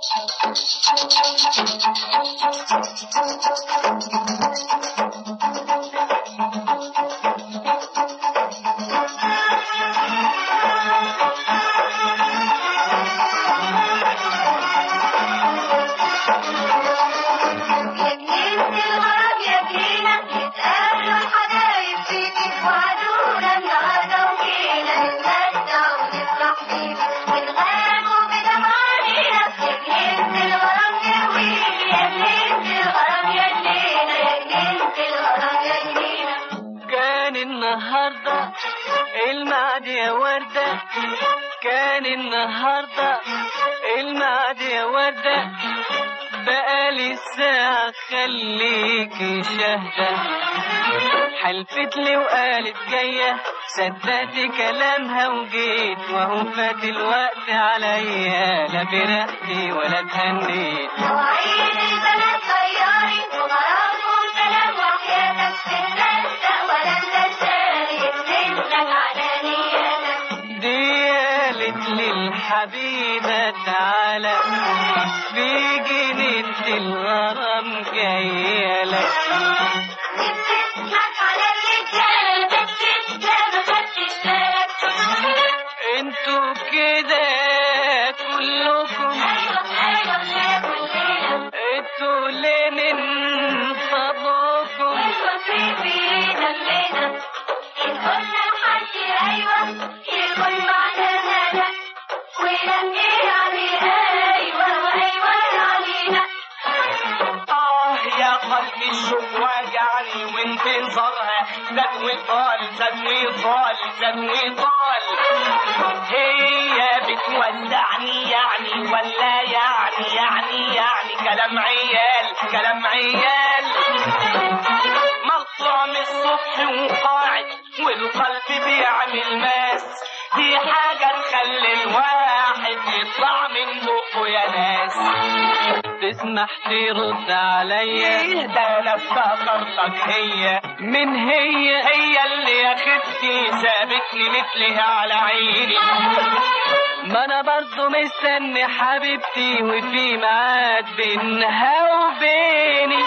النهاردة الميعاد يا وردة، كان النهاردة الميعاد يا وردة، بقالي الساعة خليكي شاهدة، حلفت لي وقالت جاية، صدقت كلامها وجيت، وهو فات الوقت عليا، لا برقتي ولا اتهنيت. مواعيد البنات طياري وغرامهم سلام وحياتك تتصدق ولا تنساني بتنسك على نياتك. دي قالت للحبيبة تعالى في جنينة الغرام جاية لك، بتضحك على الرجالة بتسلم ما خدتش بالك. انتوا كده كلكم ايوه كلنا انتوا ليه من فضلكم ايوه في دمنا، ان قلنا لحد ايوه يكون معناها لا، ولما يعني ايوه وايوه يعني لا. يا قلبي الشوق واجعني وانتظارها زاد وطال زاد وطال زاد وطال، هي بتودعني يعني ولا يعني كلام عيال كلام عيال، مطلع من الصبح وقاعد والقلب بيعمل ماس، دي حاجة تخلي الواحد يطلع من بقه يا ناس. تسمح ترد عليا؟ ده انا افتكرتك هي من هي اللي يا ختي سابتني مثلها على عيني، ما انا برضو مستني حبيبتي وفي ميعاد بينها وبيني.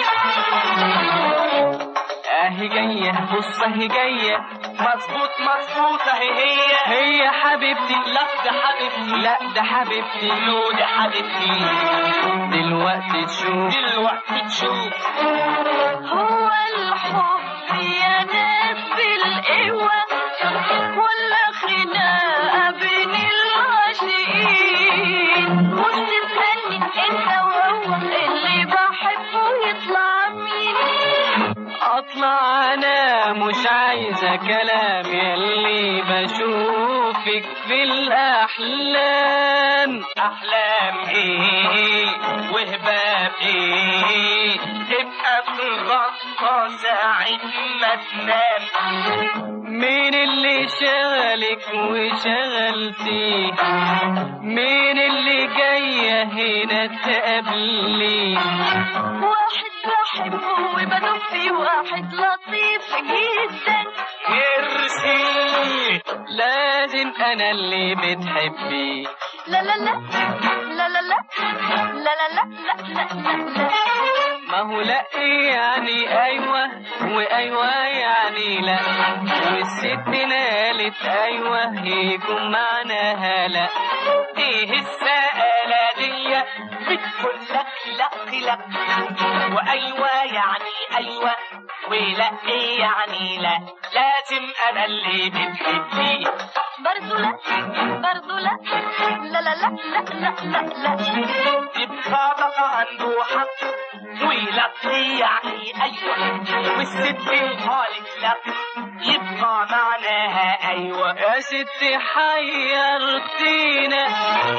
اهي جاية بص اهي جاية مظبوط هي حبيبتي، لا ده حبيبتي لا ده حبيبتي لو ده حبيبتي، دلوقتي تشوف هو الحب يا ناس بالقوة ولا خناقة بين العاشقين؟ مش تسألني انت وهو اللي بحبه يطلع مين؟ اطلع انا مش عايزة كلام يلي بشوفك في الاحلام، احلام ايه وهباب ايه، تبقى تغطى ساعة ما تنام، مين اللي شغلك وشغلتيه، مين اللي جاية هنا تقابلي؟ واحد بحبه وبدوب فيه، واحد لطيف جدا ارسي، لازم انا اللي بتحبي، لا لا لا لا لا لا لا لا لا لا لا لا. ما هو لا يعني ايوه وايوه يعني لا، والست نالت ايوه يكون معناها لا، ايه السآلة دي بتقول لك لا وايوه يعني ايوه ولا ايه يعني لا، لازم انا اللي بتحبي، برضو لا لا لا لا لا لا لا. يبقى بقى عنده حق ولا يعني ايوه، والست قالت لا يبقى معناها ايوه. يا ستي حيرتينا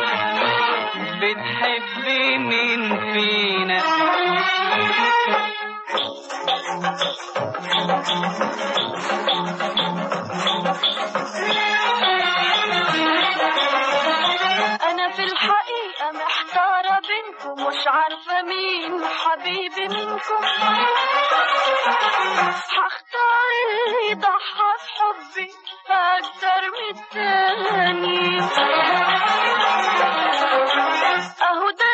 بتحبي مين فينا؟ أنا في الحقيقة محتارة بينكم، مش عارفة مين حبيبي منكم، هختار اللي ضحى بحبي أكتر من التاني، أهو ده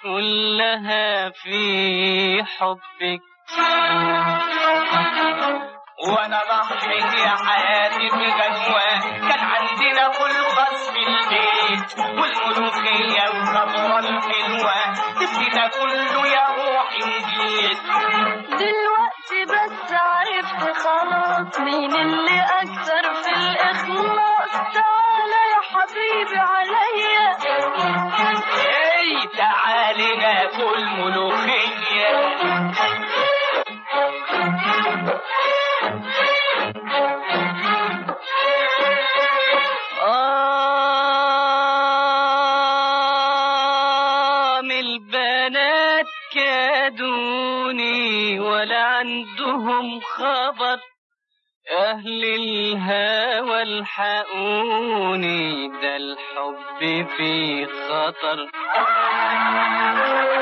كلها في حبك. وانا ضحيت يا حياتي بغزوة، كان عندنا خلقص في البيت والملوخية والخضرة الحلوة، تبكي كله يا روحي وجيت. دلوقتي بس عرفت خلاص مين اللي أكثر في الإخلاص. تعالى يا حبيبي عليا، اي تعالي ناكل ملوخية. من البنات كادوني ولا عندهم خبر، أهل الهوى الحقوني، ده الحب في خطر.